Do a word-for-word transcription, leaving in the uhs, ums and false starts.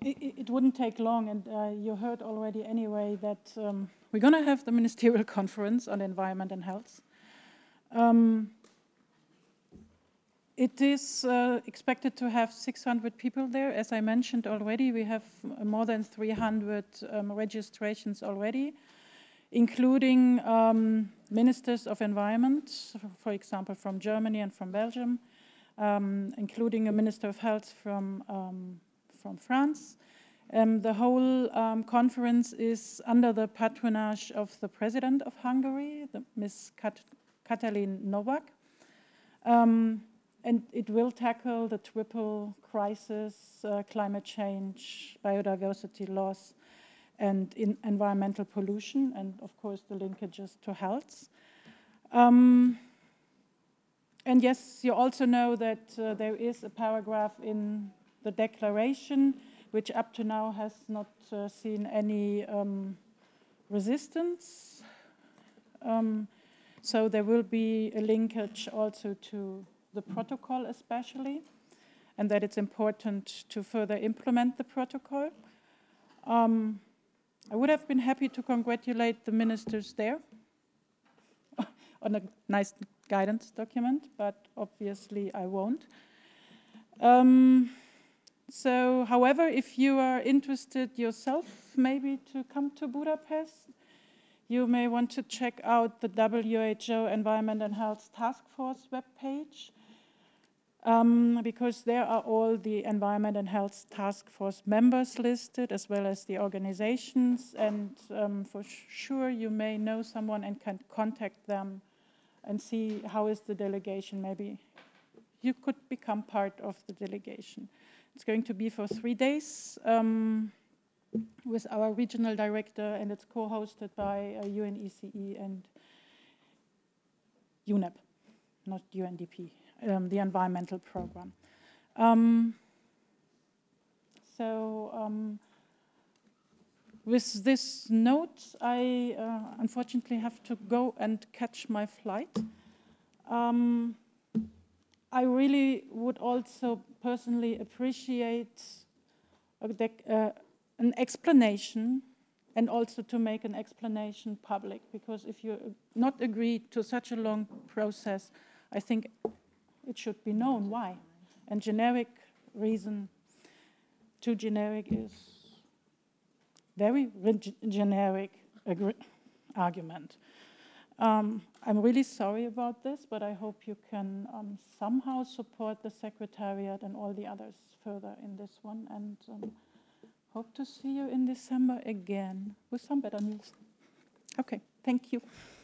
it, it wouldn't take long, and uh, you heard already anyway that um, we're going to have the Ministerial Conference on Environment and Health. Um, it is uh, expected to have six hundred people there. As I mentioned already, we have more than three hundred um, registrations already, including um, ministers of environment, for example, from Germany and from Belgium, um, including a minister of health from, um, from France. Um, the whole um, conference is under the patronage of the president of Hungary, the Miz Kat Katalin Novak. Um, and it will tackle the triple crisis, uh, climate change, biodiversity loss, and in environmental pollution, and of course the linkages to health. Um, and yes, you also know that uh, there is a paragraph in the declaration which up to now has not uh, seen any um, resistance. Um, so there will be a linkage also to the protocol especially, and that it's important to further implement the protocol. Um, I would have been happy to congratulate the ministers there on a nice guidance document, but obviously I won't. Um, so, however, if you are interested yourself maybe to come to Budapest, you may want to check out the W H O Environment and Health Task Force webpage, um, because there are all the Environment and Health Task Force members listed, as well as the organizations, and um, for sure you may know someone and can contact them and see how is the delegation. Maybe you could become part of the delegation. It's going to be for three days um, with our regional director, and it's co-hosted by uh, U N E C E and U N E P, not U N D P, um, the environmental program. Um, so um, with this note, I uh, unfortunately have to go and catch my flight. Um, I really would also personally appreciate a uh, an explanation, and also to make an explanation public, because if you not agree to such a long process, I think it should be known why. And generic reason, too generic, is very generic argument. Um, I'm really sorry about this, but I hope you can um, somehow support the Secretariat and all the others further in this one, and um, hope to see you in December again with some better news. Okay, thank you.